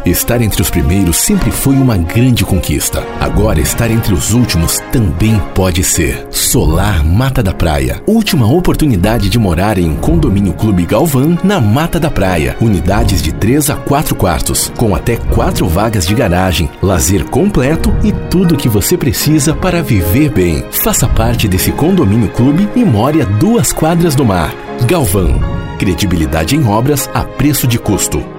Estar entre os primeiros sempre foi uma grande conquista. Agora, estar entre os últimos também pode ser. Solar Mata da Praia. Última oportunidade de morar em um condomínio Clube Galvão na Mata da Praia. Unidades de 3 a 4 quartos, com até 4 vagas de garagem, lazer completo e tudo o que você precisa para viver bem. Faça parte desse condomínio clube e more a 2 quadras do mar. Galvão. Credibilidade em obras a preço de custo.